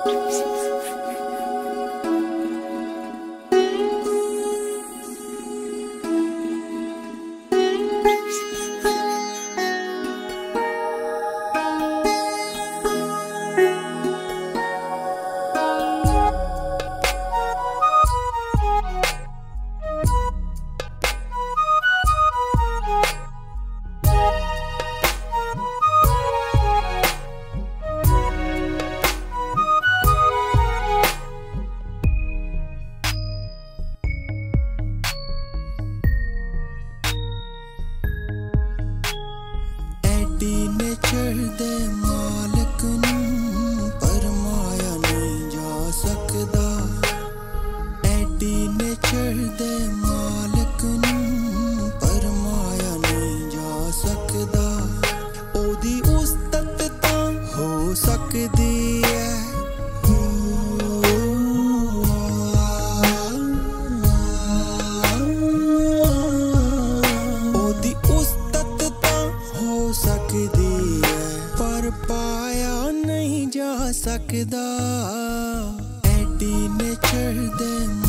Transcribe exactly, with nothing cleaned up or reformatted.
Nature ਦੇ ਮਾਲਕ ਨੂੰ ਪਰਮਾਇਆ ਨਹੀਂ ਜਾ ਸਕਦਾ। ਐਡੀ ਨੇਚਰ ਦੇ ਮਾਲਕ ਨੂੰ ਪਰਮਾਇਆ ਨਹੀਂ ਜਾ ਸਕਦਾ। ਉਹਦੀ ਉਸਤਤ ਤਾਂ ਹੋ ਸਕਦੀ ਹੈ, ਉਹਦੀ ਉਸਤਤ ਤਾਂ ਹੋ ਸਕਦੀ ਹੈ, ਪਰ ਪਾਇਆ ਨਹੀਂ ਜਾ ਸਕਦਾ। ਐਡੀ ਨੇਚਰ ਦੇ